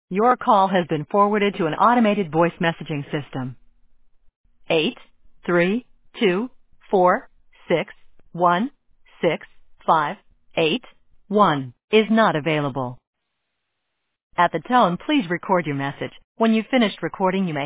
Your call has been forwarded to an automated voice messaging system. 832461581 is not available. At the tone, please record your message. When you've finished recording, you may